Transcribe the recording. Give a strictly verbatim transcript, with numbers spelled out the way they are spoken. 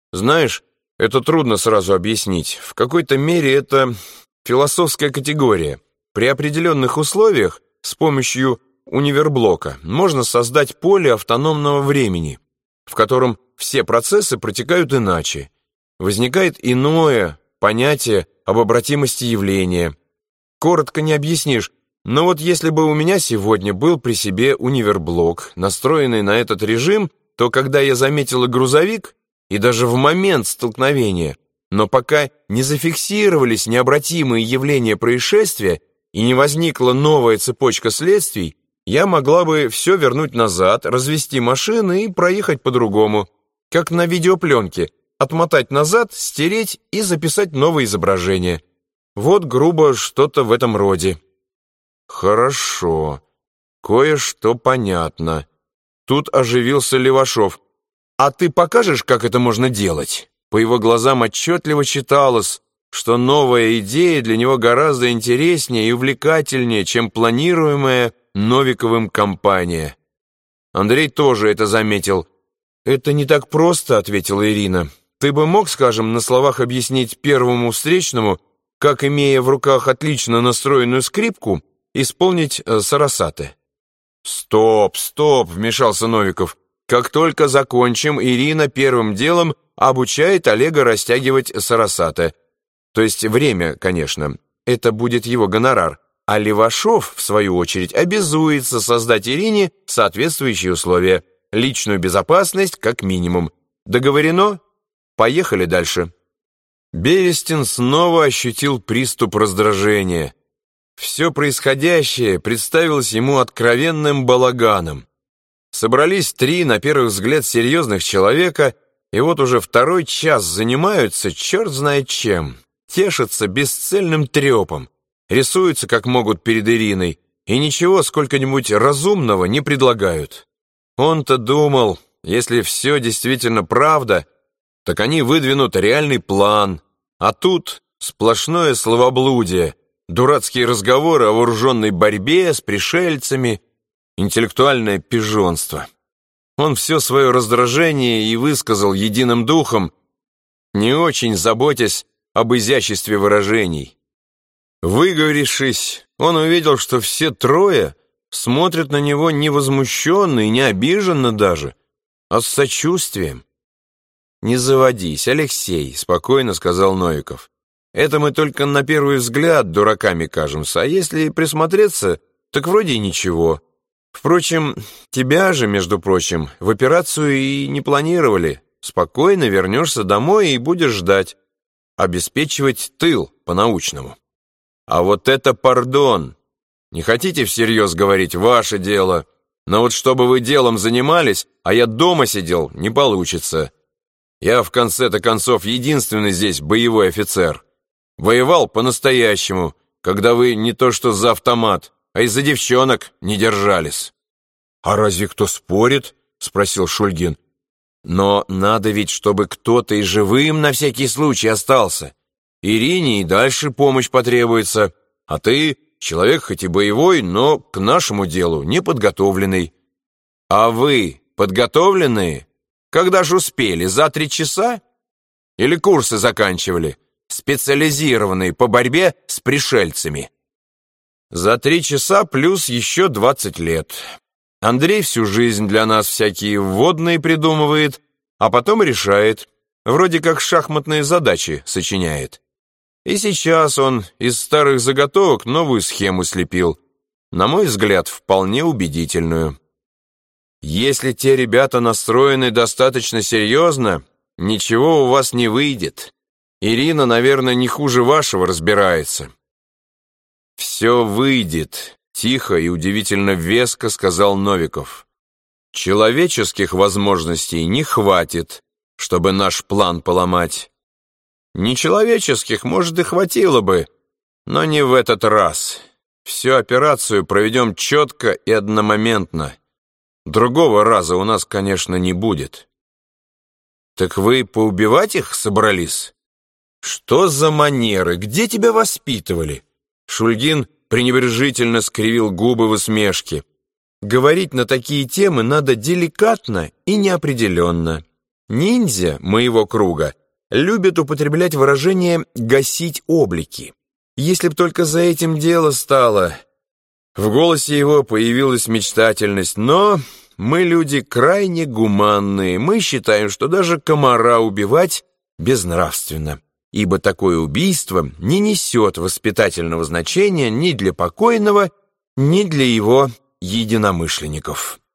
Знаешь, это трудно сразу объяснить. В какой-то мере это философская категория. При определенных условиях с помощью универблока можно создать поле автономного времени, в котором все процессы протекают иначе. Возникает иное понятие об обратимости явления. Коротко не объяснишь, но вот если бы у меня сегодня был при себе универблок, настроенный на этот режим, то когда я заметила грузовик, и даже в момент столкновения, но пока не зафиксировались необратимые явления происшествия и не возникла новая цепочка следствий, я могла бы все вернуть назад, развести машины и проехать по-другому, как на видеопленке, отмотать назад, стереть и записать новое изображение. Вот грубо что-то в этом роде. Хорошо, кое-что понятно. Тут оживился Левашов. А ты покажешь, как это можно делать? По его глазам отчетливо читалось, что новая идея для него гораздо интереснее и увлекательнее, чем планируемая Новиковым кампания. Андрей тоже это заметил. «Это не так просто», — ответила Ирина. «Ты бы мог, скажем, на словах объяснить первому встречному, как, имея в руках отлично настроенную скрипку, исполнить э, сарасате?» «Стоп, стоп», — вмешался Новиков. «Как только закончим, Ирина первым делом обучает Олега растягивать сарасате. То есть время, конечно. Это будет его гонорар. А Левашов, в свою очередь, обязуется создать Ирине соответствующие условия. Личную безопасность как минимум. Договорено? Поехали дальше». Берестин снова ощутил приступ раздражения. Все происходящее представилось ему откровенным балаганом. Собрались три, на первый взгляд, серьезных человека, и вот уже второй час занимаются черт знает чем. Тешатся бесцельным трепом, рисуются как могут перед Ириной, и ничего сколько-нибудь разумного не предлагают. Он-то думал, если все действительно правда, так они выдвинут реальный план, а тут сплошное словоблудие, дурацкие разговоры о вооруженной борьбе с пришельцами, интеллектуальное пижонство. Он все свое раздражение и высказал единым духом, не очень заботясь об изяществе выражений. Выговорившись, он увидел, что все трое смотрят на него не возмущенно и не обиженно даже, а с сочувствием. «Не заводись, Алексей», — спокойно сказал Новиков. «Это мы только на первый взгляд дураками кажемся, а если присмотреться, так вроде и ничего. Впрочем, тебя же, между прочим, в операцию и не планировали. Спокойно вернешься домой и будешь ждать. Обеспечивать тыл по-научному. А вот это пардон. Не хотите всерьез говорить, ваше дело. Но вот чтобы вы делом занимались, а я дома сидел, не получится. Я в конце-то концов единственный здесь боевой офицер. Воевал по-настоящему, когда вы не то что за автомат, а из-за девчонок не держались». «А разве кто спорит?» — спросил Шульгин. «Но надо ведь, чтобы кто-то и живым на всякий случай остался. Ирине и дальше помощь потребуется, а ты человек хоть и боевой, но к нашему делу не подготовленный. А вы подготовленные? Когда ж успели, за три часа? Или курсы заканчивали, специализированные по борьбе с пришельцами?» «За три часа плюс еще двадцать лет. Андрей всю жизнь для нас всякие вводные придумывает, а потом решает, вроде как шахматные задачи сочиняет. И сейчас он из старых заготовок новую схему слепил, на мой взгляд, вполне убедительную. Если те ребята настроены достаточно серьезно, ничего у вас не выйдет. Ирина, наверное, не хуже вашего разбирается». «Все выйдет», — тихо и удивительно веско сказал Новиков. «Человеческих возможностей не хватит, чтобы наш план поломать. Нечеловеческих, может, и хватило бы, но не в этот раз. Всю операцию проведем четко и одномоментно. Другого раза у нас, конечно, не будет». «Так вы поубивать их собрались? Что за манеры? Где тебя воспитывали?» Шульгин пренебрежительно скривил губы в усмешке. «Говорить на такие темы надо деликатно и неопределенно. Ниндзя моего круга любят употреблять выражение «гасить облики». Если б только за этим дело стало. В голосе его появилась мечтательность, но мы люди крайне гуманные. Мы считаем, что даже комара убивать безнравственно, ибо такое убийство не несет воспитательного значения ни для покойного, ни для его единомышленников.